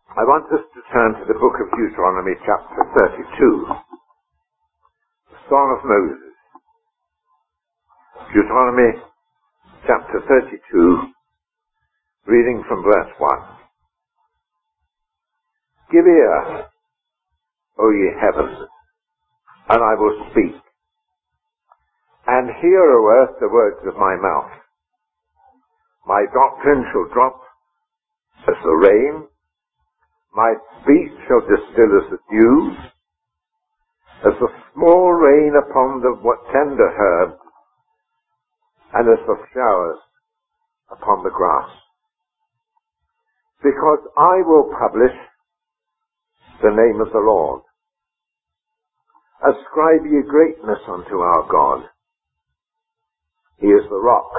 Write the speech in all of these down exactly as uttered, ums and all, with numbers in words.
I want us to turn to the book of Deuteronomy chapter thirty-two, the Song of Moses. Deuteronomy chapter thirty-two, reading from verse one. Give ear, O ye heavens, and I will speak, and hear, O earth, the words of my mouth. My doctrine shall drop as the rain, my speech shall distill as the dew, as the small rain upon the tender herb, and as the showers upon the grass. Because I will publish the name of the Lord. Ascribe ye greatness unto our God. He is the rock.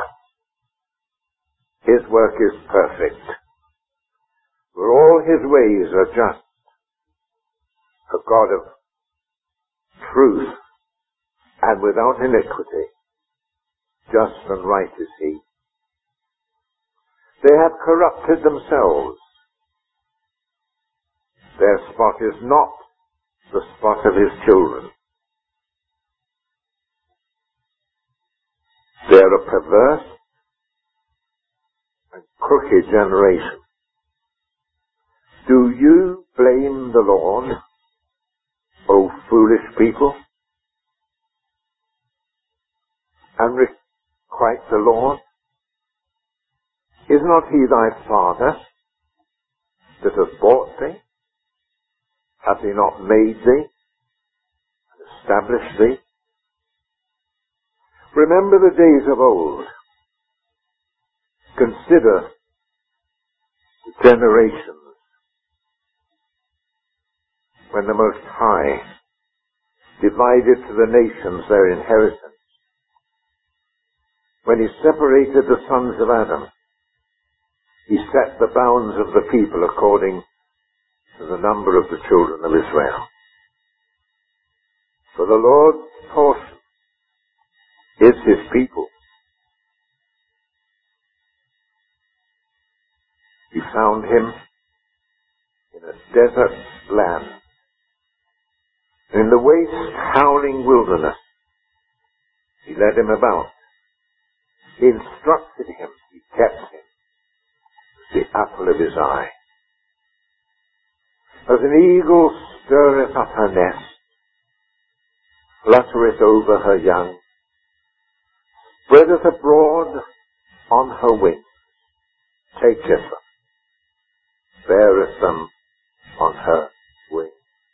His work is perfect. For all his ways are just. A God of truth and without iniquity. Just and right is he. They have corrupted themselves. Their spot is not the spot of his children. They are a perverse and crooked generation. Do you blame the Lord, O foolish people, and requite the Lord? Is not he thy father that hath bought thee? Hath he not made thee and established thee? Remember the days of old. Consider the generations when the Most High divided to the nations their inheritance. When he separated the sons of Adam, he set the bounds of the people according to the number of the children of Israel. For the Lord's portion is his people. He found him in a desert land, in the waste, howling wilderness. He led him about. He instructed him. He kept him. The apple of his eye. As an eagle stirreth up her nest, fluttereth over her young, spreadeth abroad on her wings, taketh them, beareth them on her wings.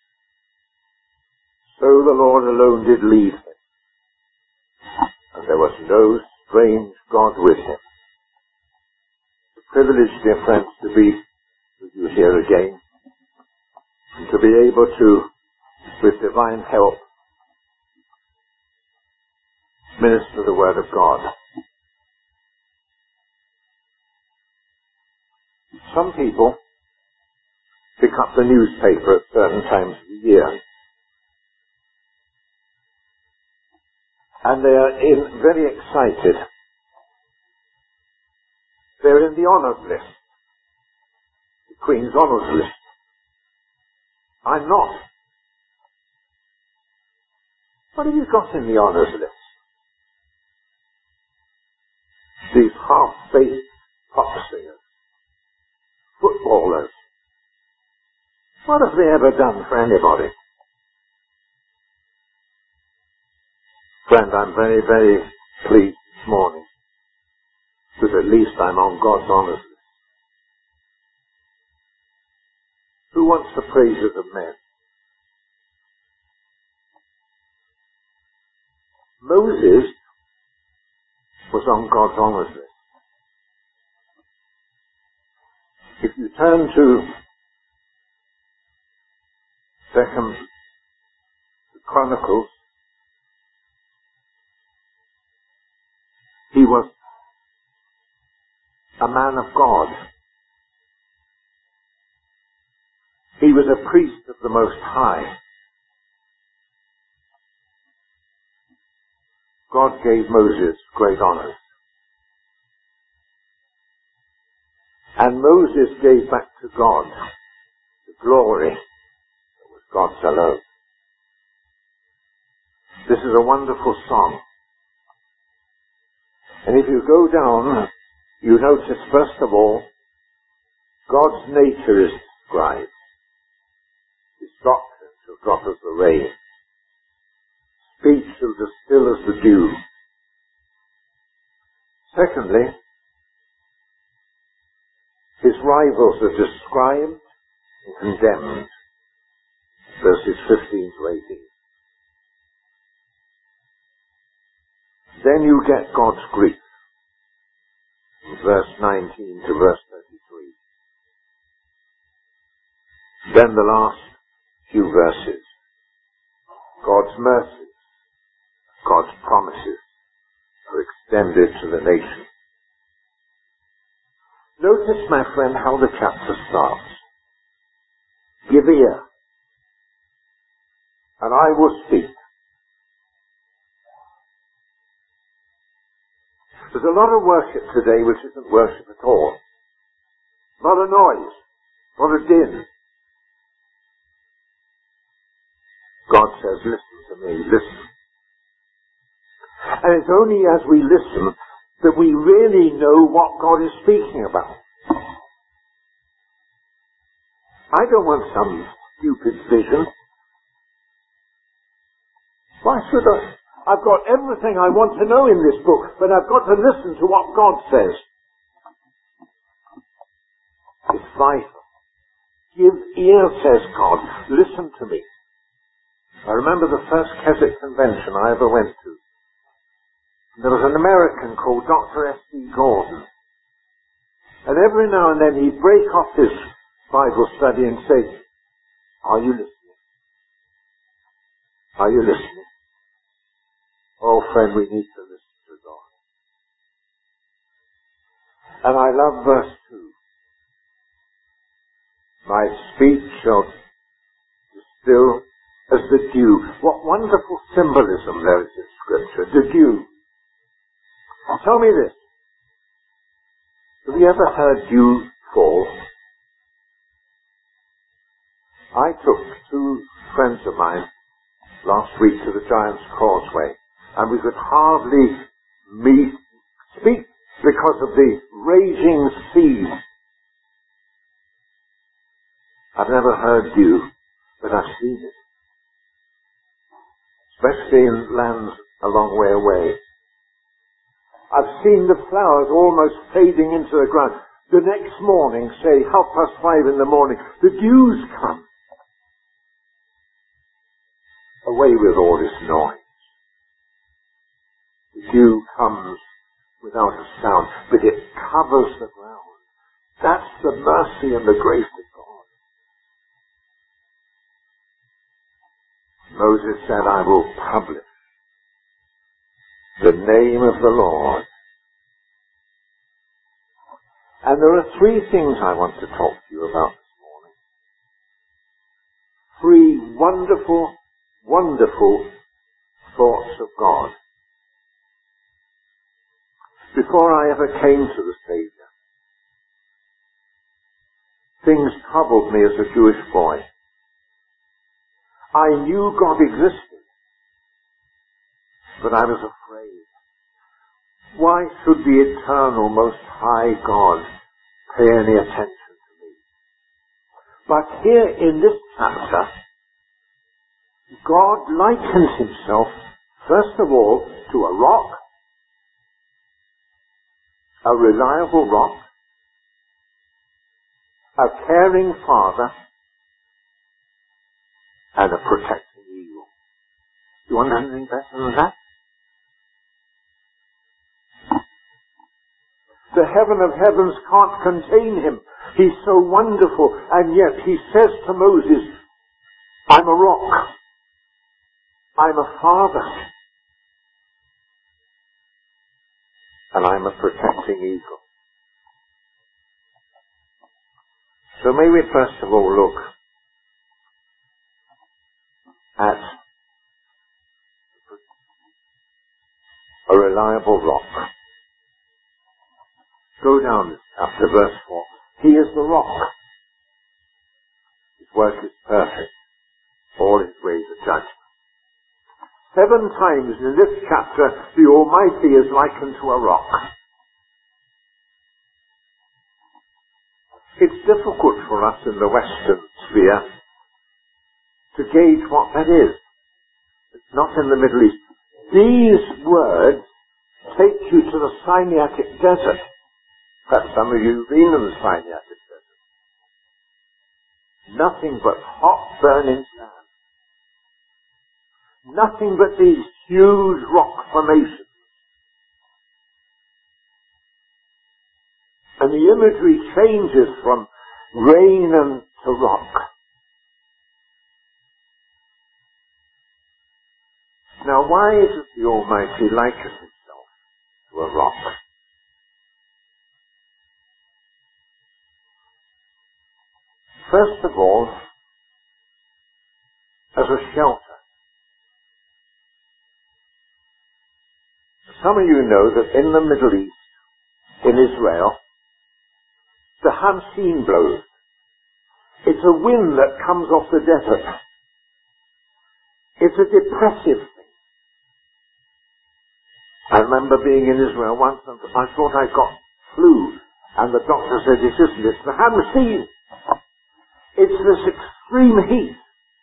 So the Lord alone did lead him, and there was no strange God with him. The privilege, dear friends, to be with you here again, and to be able to, with divine help, minister the Word of God. Some people pick up the newspaper at certain times of the year, and they are in, very excited. They're in the honours list, the Queen's honours list. I'm not. What have you got in the honours list? These half-baked pop singers, footballers. What have they ever done for anybody? Friend, I'm very, very pleased this morning that at least I'm on God's honours list. Who wants the praises of men? Moses was on God's honours list. If you turn to Second Chronicles, he was a man of God. He was a priest of the Most High. God gave Moses great honors. And Moses gave back to God glory that was God's alone. This is a wonderful song. And if you go down, you notice, first of all, God's nature is described. His doctrine shall drop as the rain. Speech shall distill as the dew. Secondly, his rivals are described and condemned. Verses fifteen to eighteen. Then you get God's grief. From verse nineteen to verse thirty-three. Then the last few verses. God's mercies, God's promises are extended to the nation. Notice, my friend, how the chapter starts. Give ear, and I will speak. There's a lot of worship today which isn't worship at all. A lot of noise, a lot of din. God says, listen to me, listen. And it's only as we listen that we really know what God is speaking about. I don't want some stupid vision. Why should I? I've got everything I want to know in this book, but I've got to listen to what God says. It's vital. Give ear, says God. Listen to me. I remember the first Keswick convention I ever went to. There was an American called Doctor S D Gordon. And every now and then he'd break off his Bible study and say, are you listening? Are you listening? Oh, friend, we need to listen to God. And I love verse two. My speech shall distill as the dew. What wonderful symbolism there is in Scripture. The dew. Tell me this. Have you ever heard dew fall? I took two friends of mine last week to the Giant's Causeway, and we could hardly meet, speak because of the raging seas. I've never heard dew, but I've seen it. Especially in lands a long way away. I've seen the flowers almost fading into the ground. The next morning, say half past five in the morning, the dews come. Away with all this noise. The dew comes without a sound, but it covers the ground. That's the mercy and the grace of God. Moses said, I will publish the name of the Lord. And there are three things I want to talk to you about this morning. Three wonderful, wonderful thoughts of God. Before I ever came to the Savior, things troubled me as a Jewish boy. I knew God existed, but I was afraid. Why should the eternal, most high God pay any attention to me? But here in this chapter, God likens himself, first of all, to a rock, a reliable rock, a caring father, and a protecting eagle. You want anything better than that? The heaven of heavens can't contain him. He's so wonderful, and yet he says to Moses, I'm a rock. I'm a father. And I'm a protecting eagle. So may we first of all look at a reliable rock. Go down this chapter, verse four. He is the rock. It's work is perfect. All his ways are judged. Seven times in this chapter, the Almighty is likened to a rock. It's difficult for us in the Western sphere to gauge what that is. It's not in the Middle East. These words take you to the Sinaitic Desert. Perhaps some of you have been in the Sinaitic Desert. Nothing but hot burning sand. Nothing but these huge rock formations. And the imagery changes from rain and to rock. Now, why does the Almighty liken himself to a rock? First of all, as a shelter. Some of you know that in the Middle East, in Israel, the Hamsin blows. It's a wind that comes off the desert. It's a depressive thing. I remember being in Israel once and I thought I got flu. And the doctor said, it isn't, it's the Hamsin. It's this extreme heat.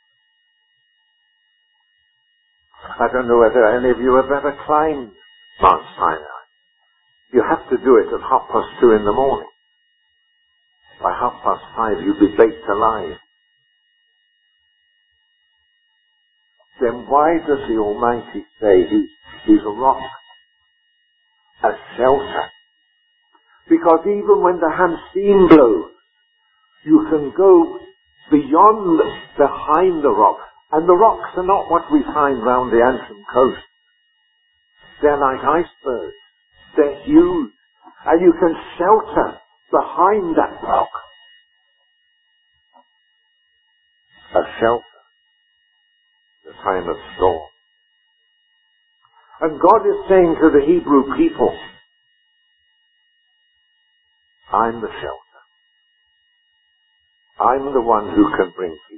I don't know whether any of you have ever climbed Mount Sinai. You have to do it at half past two in the morning. By half past five you'll be baked alive. Then why does the Almighty say he's, he's a rock? A shelter. Because even when the Hamsin blows, you can go beyond, behind the rock. And the rocks are not what we find round the Antrim coast. They're like icebergs. They're huge. And you can shelter behind that rock. A shelter. In the time of storm. And God is saying to the Hebrew people, I'm the shelter. I'm the one who can bring peace.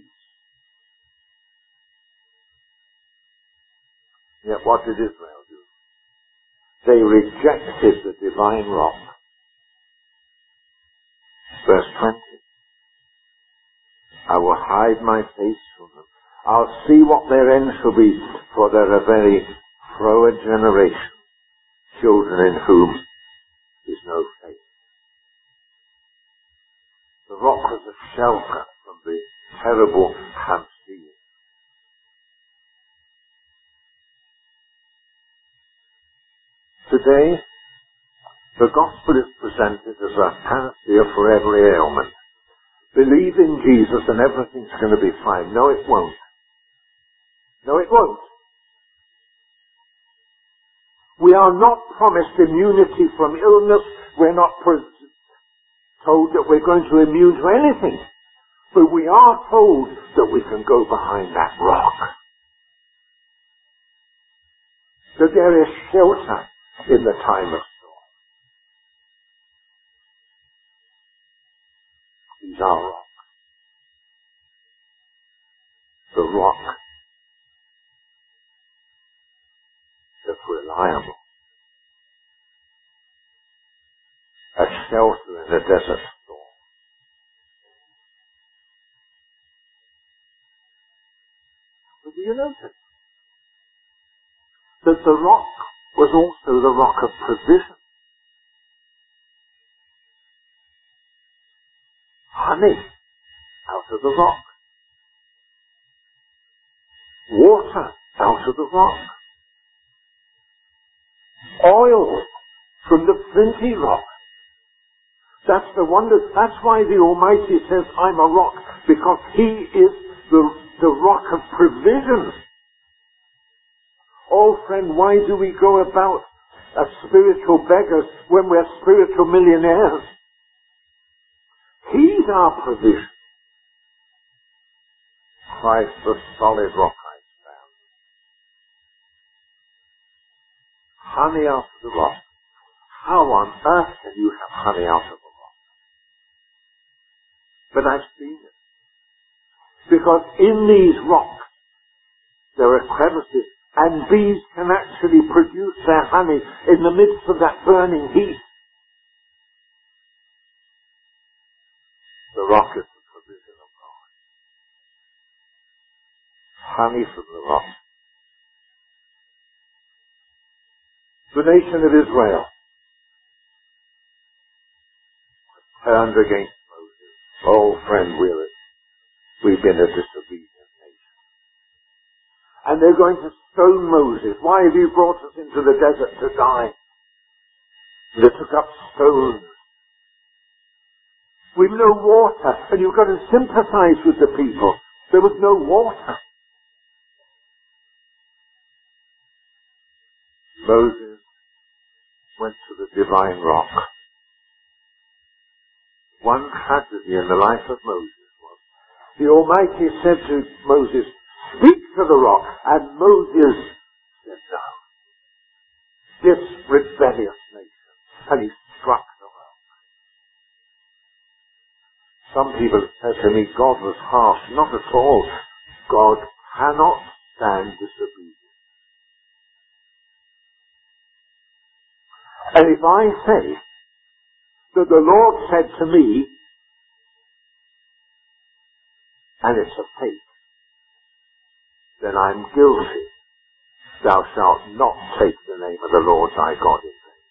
Yet what did Israel do? They rejected the divine rock. Verse twenty. I will hide my face from them. I'll see what their end shall be, for they're a very froward generation, children in whom is no faith. The rock was a shelter from the terrible Hamsin. Today, the gospel is presented as a panacea for every ailment. Believe in Jesus and everything's going to be fine. No, it won't. No, it won't. We are not promised immunity from illness. We're not pro- told that we're going to be immune to anything. But we are told that we can go behind that rock. That there is shelter in the time of storm. He's our rock. The rock that's reliable. A shelter in a desert storm. But do you notice that the rock was also the rock of provision? Honey out of the rock. Water out of the rock. Oil from the flinty rock. That's the wonder. That's why the Almighty says, I'm a rock, because He is the, the rock of provision. Oh friend, why do we go about as spiritual beggars when we're spiritual millionaires? He's our provision. Christ, the solid rock I stand. Honey out of the rock. How on earth can you have honey out of a rock? But I've seen it. Because in these rocks there are crevices, and bees can actually produce their honey in the midst of that burning heat. The rock is the provision of God. Honey from the rock. The nation of Israel turned against Moses. Oh, friend, we're, we've been a disobedient nation. And they're going to stone Moses. Why have you brought us into the desert to die? They took up stones. We've no water, and you've got to sympathize with the people. There was no water. Moses went to the divine rock. One tragedy in the life of Moses was the Almighty said to Moses, "Speak to the rock," and Moses said no. This rebellious nation, and he struck the rock. Some people have said to me, God was harsh. Not at all. God cannot stand disobedience. And if I say that the Lord said to me, and it's a fake, then I'm guilty. Thou shalt not take the name of the Lord thy God in vain.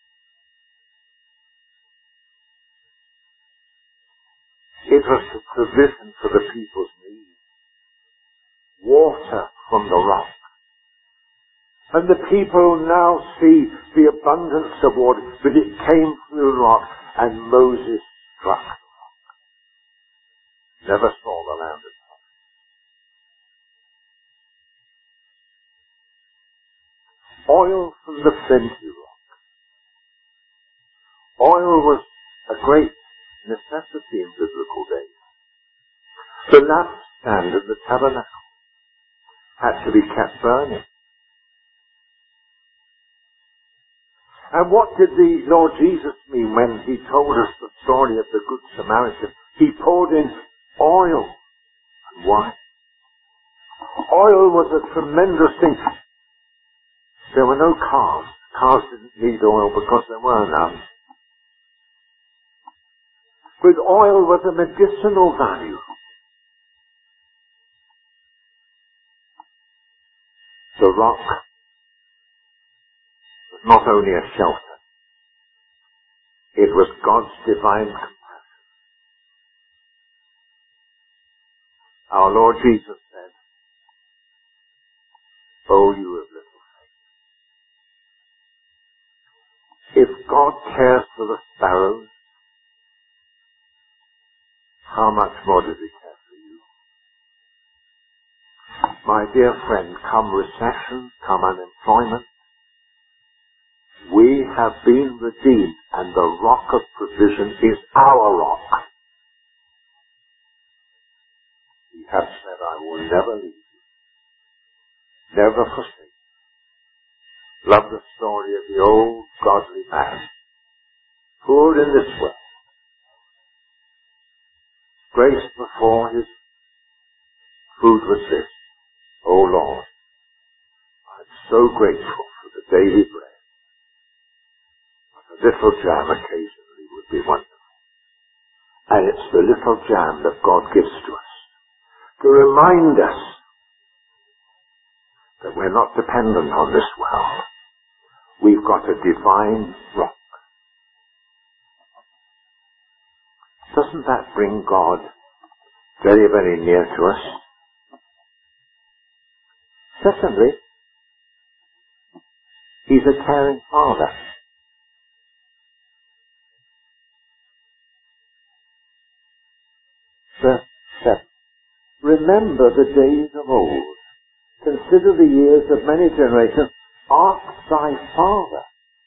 It was the provision for the people's need. Water from the rock. And the people now see the abundance of water, but it came through the rock, and Moses struck the rock. Never saw the land again. Oil from the flinty rock. Oil was a great necessity in biblical days. The lampstand of the tabernacle had to be kept burning. And what did the Lord Jesus mean when he told us the story of the Good Samaritan? He poured in oil and wine. Oil was a tremendous thing. There were no cars. Cars didn't need oil because there were none. But oil was a medicinal value. The rock was not only a shelter, it was God's divine compassion. Our Lord Jesus said, "Oh, you of little faith." If God cares for the sparrows, how much more does he care for you? My dear friend, come recession, come unemployment, we have been redeemed, and the rock of provision is our rock. He has said, "I will never leave you, never forsake you." Love the story of the old godly man, poor in this world, grace before his food was this: "Oh Lord, I'm so grateful for the daily bread. A little jam occasionally would be wonderful." And it's the little jam that God gives to us to remind us that we're not dependent on this world. We've got a divine rock. Doesn't that bring God very, very near to us? Secondly, he's a caring father. Verse seven. Remember the days of old. Consider the years of many generations. Ask thy father,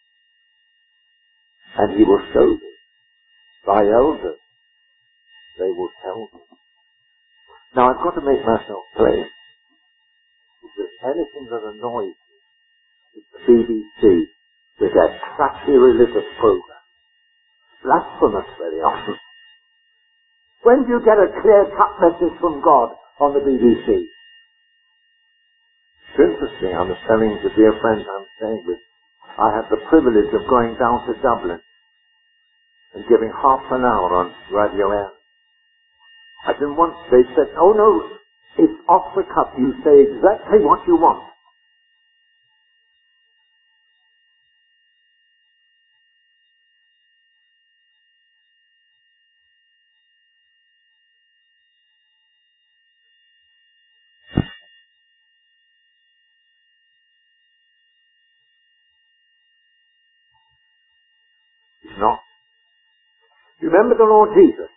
and he will show thee. Thy elders, they will tell thee. Now I've got to make myself plain. If there's anything that annoys me, it's the B B C with their trashy religious program. Blasphemous very often. When do you get a clear-cut message from God? on the B B C. It's interesting, I was telling the dear friend I'm staying with, I had the privilege of going down to Dublin and giving half an hour on Radio Air. I didn't want, they said, oh no, it's off the cuff, you say exactly what you want. It's not. You remember the Lord Jesus?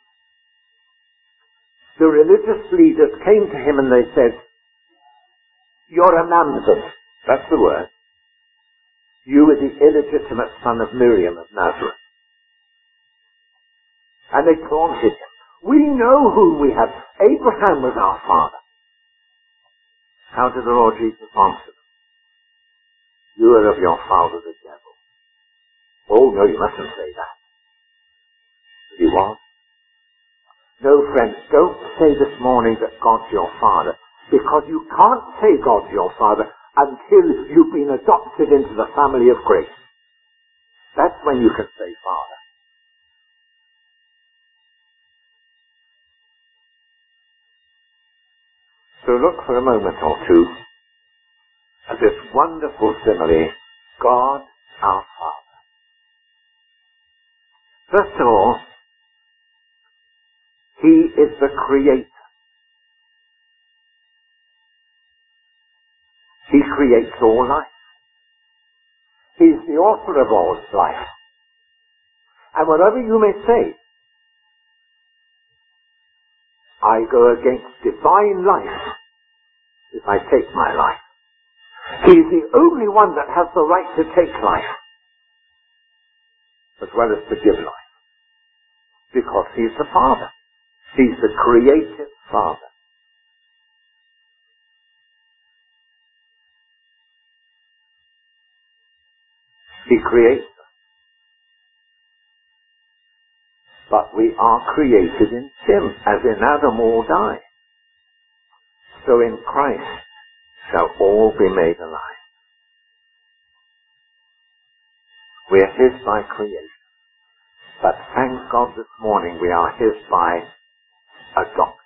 The religious leaders came to him and they said, you're a Namzan. That's the word. You were the illegitimate son of Miriam of Nazareth. And they taunted him. We know whom we have. Abraham was our father. How did the Lord Jesus answer them? You are of your father the devil. Oh no, you mustn't say that. He was. No, friends, don't say this morning that God's your father, because you can't say God's your father until you've been adopted into the family of grace. That's when you can say Father. So look for a moment or two at this wonderful simile, God our Father. First of all, He is the Creator. He creates all life. He's the author of all life. And whatever you may say, I go against divine life if I take my life. He's the only one that has the right to take life, as well as to give life. Because He's the Father. He's the creative Father. He creates us. But we are created in sin, as in Adam all die. So in Christ shall all be made alive. We are His by creation. But thank God this morning we are His by adoption.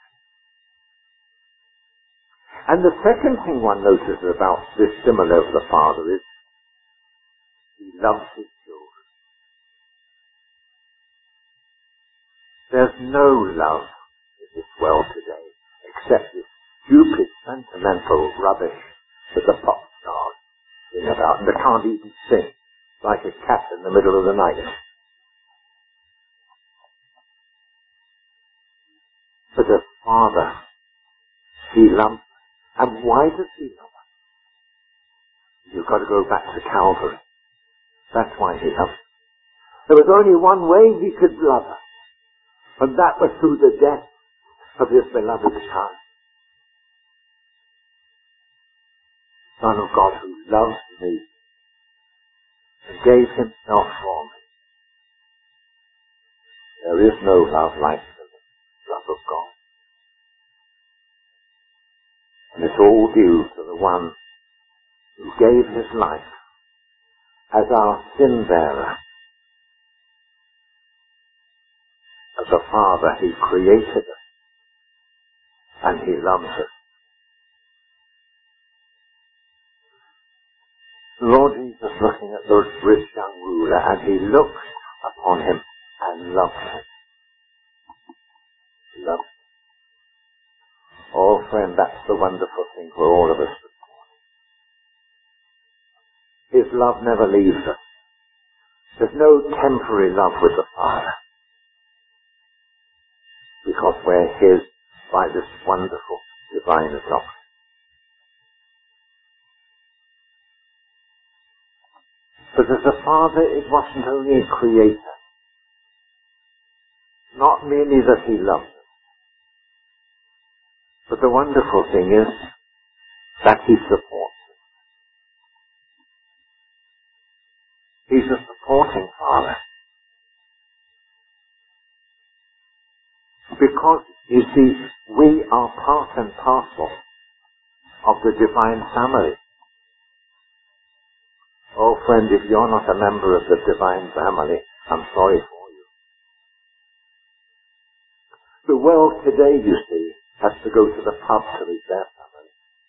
And the second thing one notices about this simile of the Father is He loves His children. There's no love in this world today except this stupid, sentimental rubbish that the pop stars sing about, and they can't even sing, like a cat in the middle of the night. But as Father, He loves us. And why does He love us? You've got to go back to Calvary. That's why He loves us. There was only one way He could love us, and that was through the death of His beloved Son. Son of God, who loves me and gave Himself for me. There is no love like the love of God. And it's all due to the one who gave His life as our sin bearer. As a Father, He created us and He loves us. The Lord Jesus looking at the rich young ruler, and He looked upon him and loved him. He loved him. Oh friend, that's the wonderful thing for all of us this morning. His love never leaves us. There's no temporary love with the Father, because we're His by this wonderful divine adoption. But as a Father, it wasn't only a creator. Not merely that He loved us, but the wonderful thing is that He supports us. He's a supporting Father. Because, you see, we are part and parcel of the divine family. Oh, friend, if you're not a member of the divine family, I'm sorry for you. The world today, you see, has to go to the pub to meet their family.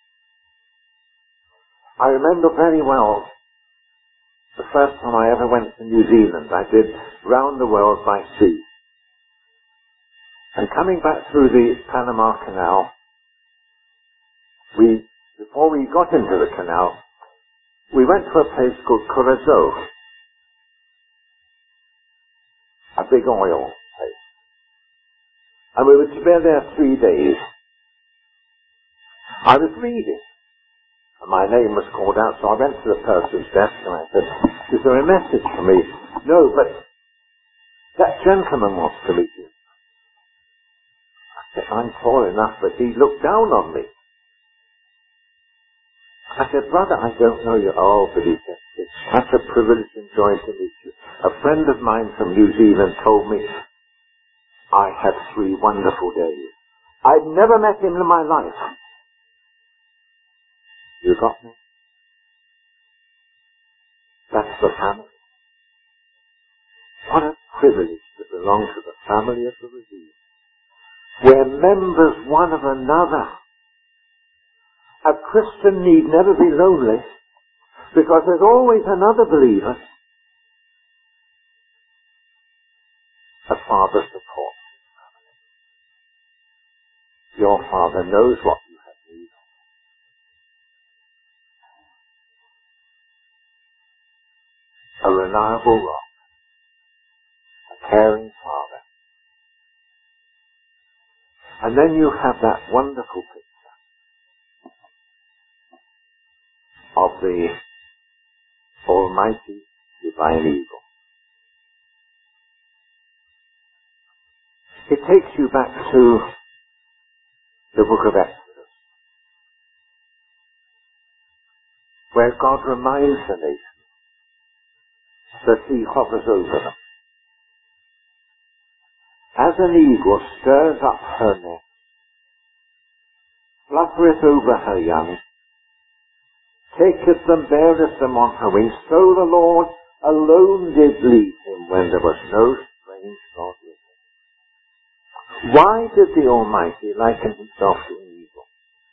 I remember very well the first time I ever went to New Zealand. I did round the world by sea. And coming back through the Panama Canal, we, before we got into the canal, we went to a place called Curacao, a big oil place. And we were to be there three days. I was reading, and my name was called out, so I went to the person's desk and I said, is there a message for me? No, but that gentleman wants to meet you. I said, I'm tall enough, but he looked down on me. I said, brother, I don't know you. Oh, but he said, it's such a privilege and joy to meet you. A friend of mine from New Zealand told me I had three wonderful days. I'd never met him in my life. You got me? That's the family. What a privilege to belong to the family of the redeemed. We're members one of another. A Christian need never be lonely, because there's always another believer. A father supports his family. Your father knows what you have need of. A reliable rock. A caring father. And then you have that wonderful picture of the almighty divine eagle. It takes you back to the book of Exodus, where God reminds the nation that he hovers over them. As an eagle stirs up her nest, fluttereth over her young, taketh them, beareth them on her wings, so the Lord alone did lead him when there was no strange God with him. Why did the Almighty liken himself to an eagle?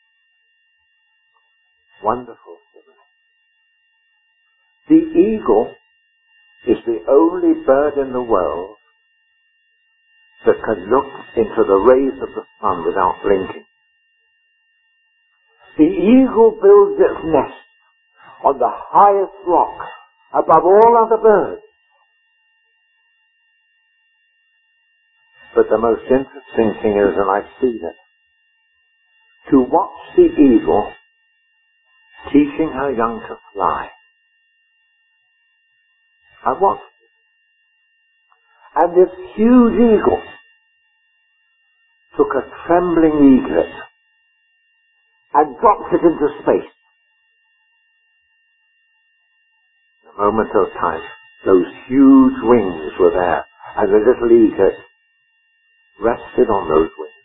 Wonderful simile. The eagle is the only bird in the world that can look into the rays of the sun without blinking. The eagle builds its nest on the highest rock above all other birds. But the most interesting thing is, and I've seen it, to watch the eagle teaching her young to fly. I watched it. And this huge eagle took a trembling eaglet and dropped it into space. In a moment of time, those huge wings were there, and the little eaglet rested on those wings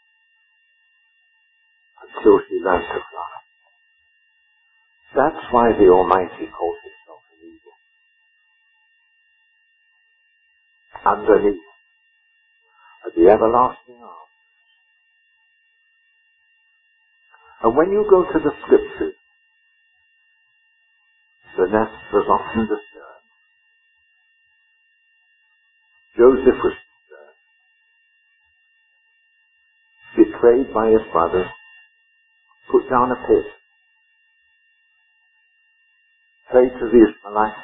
until she learned to fly. That's why the Almighty calls himself an eagle. Underneath are the everlasting arms. And when you go to the scriptures, the nest was often disturbed. Joseph was disturbed, betrayed by his brothers, put down a pit, prayed to the Ishmaelites.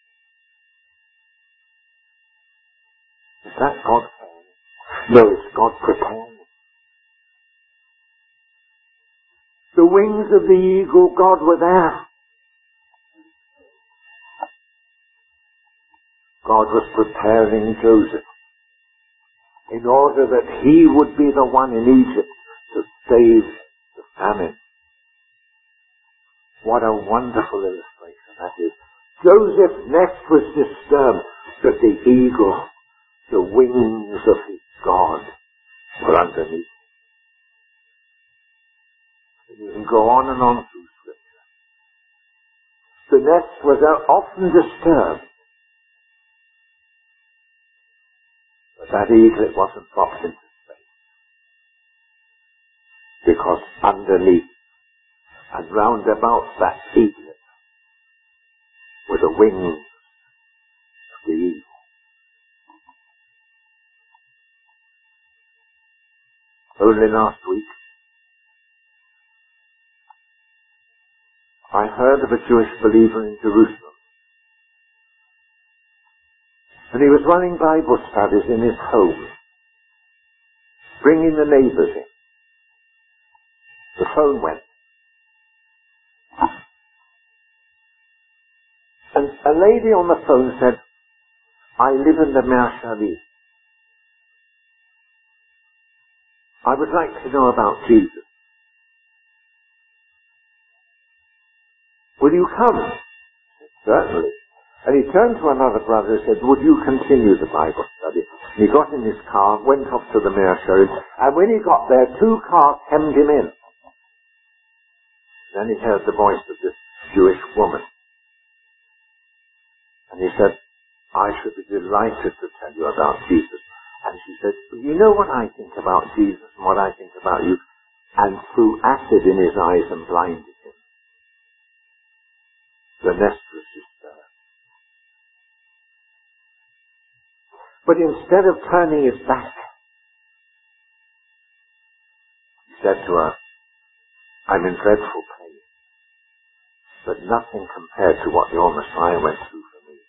Is that God preparing? No, it's God preparing. The wings of the eagle, God were there. God was preparing Joseph in order that he would be the one in Egypt to save the famine. What a wonderful illustration that is. Joseph's nest was disturbed, but the eagle, the wings of his God, were underneath. And you can go on and on through Scripture. The nest was often disturbed, but that eaglet wasn't dropped into space, because underneath and round about that eaglet were the wings of the eagle. Only last week, I heard of a Jewish believer in Jerusalem. And he was running Bible studies in his home, bringing the neighbours in. The phone went. And a lady on the phone said, I live in the Mea Shearim. I would like to know about Jesus. Will you come? Certainly. And he turned to another brother and said, would you continue the Bible study? And he got in his car, went off to the Mea Shearim, and when he got there, two cars hemmed him in. Then he heard the voice of this Jewish woman. And he said, I should be delighted to tell you about Jesus. And she said, you know what I think about Jesus and what I think about you? And threw acid in his eyes and blinded him. The nest was disturbed. But instead of turning his back, he said to her, I'm in dreadful pain, but nothing compared to what your Messiah went through for me.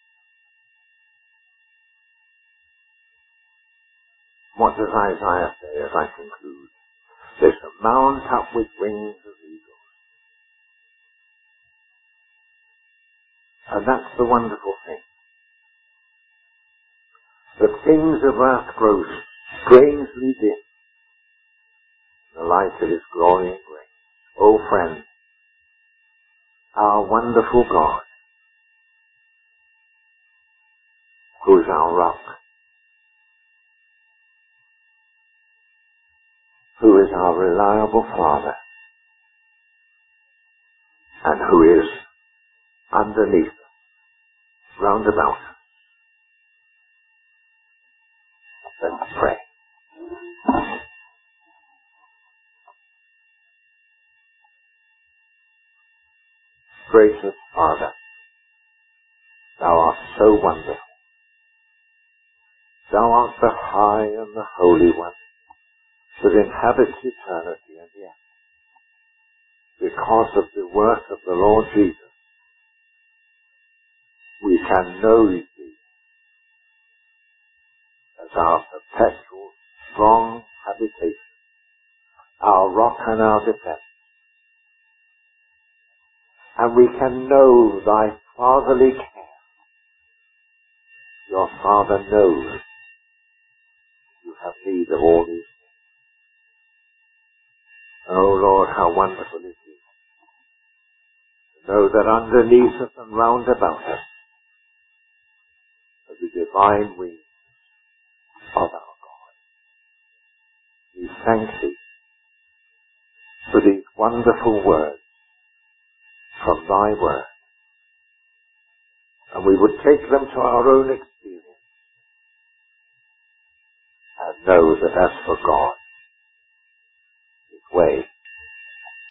What does Isaiah say as I conclude? They shall mount up with wings of eagles. And that's the wonderful thing. The things of earth grow strangely dim in the light of his glory and grace. Oh friend, our wonderful God, who is our rock, who is our reliable Father, and who is underneath us, round about us. Let's pray. Gracious Father, thou art so wonderful. Thou art the high and the holy one that inhabits eternity and the earth. Because of the work of the Lord Jesus, we can know thee as our perpetual, strong habitation, our rock and our defense. And we can know thy fatherly care. Your Father knows you have need of all these things. Oh Lord, how wonderful it is to know that underneath us and round about us are the divine wings of our God. We thank thee for these wonderful words from thy word. And we would take them to our own experience and know that as for God, his way